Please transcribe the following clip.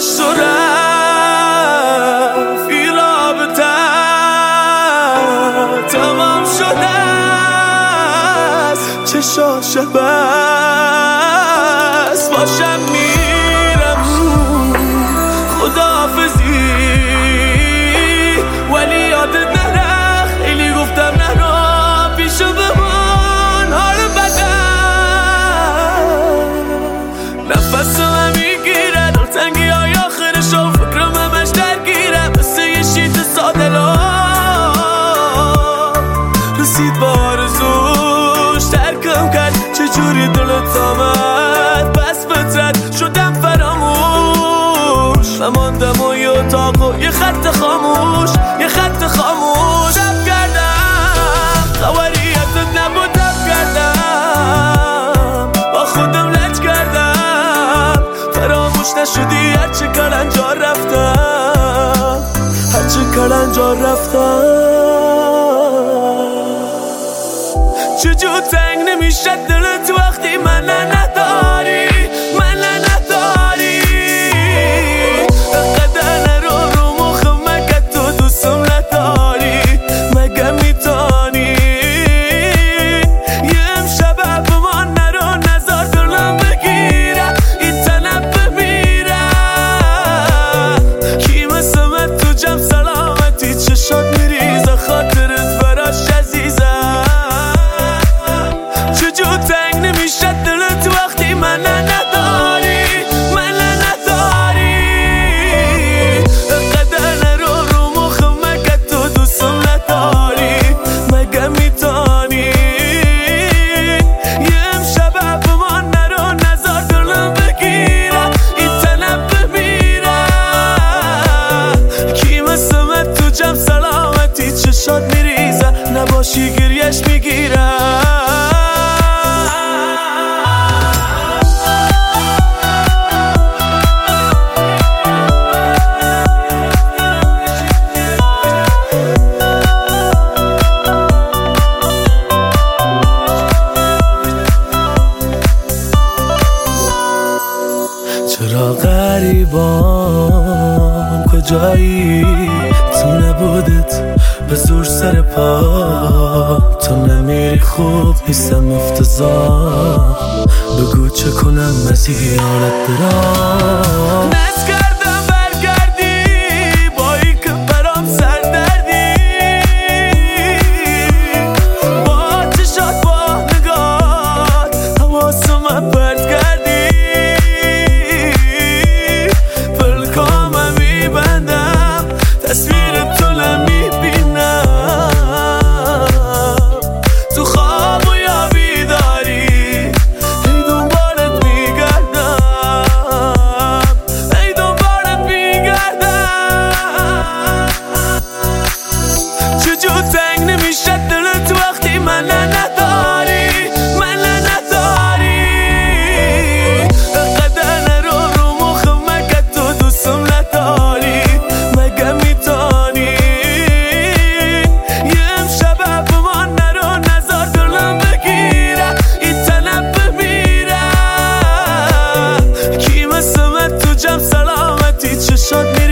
گذشت و رفت این رابطه تمام شده است چشاش بس باشم میرم خداحافظی ولی یادت نره خیلی گفتم نرا پیشو بمان حال بدم نفسم میگیره دلتنگی های آخرش و فکرم همش درگیره مثل یه شیط ساده رسید با آرزوش ترکم کرد چجوری دلت آمد پس فطرت شدم فراموش نماندم و یه اتاق و یه خط خاموش شب کردم خبریتت نبود تب کردم با خودم لج کردم فراموش نشدی هرچه کلنجار رفتم چجور تنگ نمیشه دلت وقتی من نداری قدر نرو رو مخم مگه تو دوستم نداری مگه میتانی یه امشب به من نرو نزار دلم بگیره این تنم بمیره کی مثل من تو جمع سلامتی چشات میریزه خاطرت براش عزیزه چجور تنگ نمیشه دلت وقتی من نداری قدر نرو رو مخم مگه تو دوستم نداری مگه میتانی یه امشب به من نرو نزار دلم بگیره این تنم بمیره کی مثل من تو جمع سلامتی چشات میریزه نباشی گریش میگیره چرا غریبان کجایی تو نبودت به زور سر پا تو نمیری خوب نیستم افتضاح بگو چه کنم از این حالت برام نز کردم برگردی با ای که برام سردردی با چشات با نگات حواسم پرت کردی تصویر تو نمیبینم تو خواب و یا بیداری ای دنبالت میگردم چجور تنگ نمیشه دلت وقتی من نداری قدر نرو رو مخم مگه تو دوستم نداری مگه میتانی یه امشب به من نرو نزار دلم بگیره این تنم بمیره کی مثل من تو جمع سلامتی چشات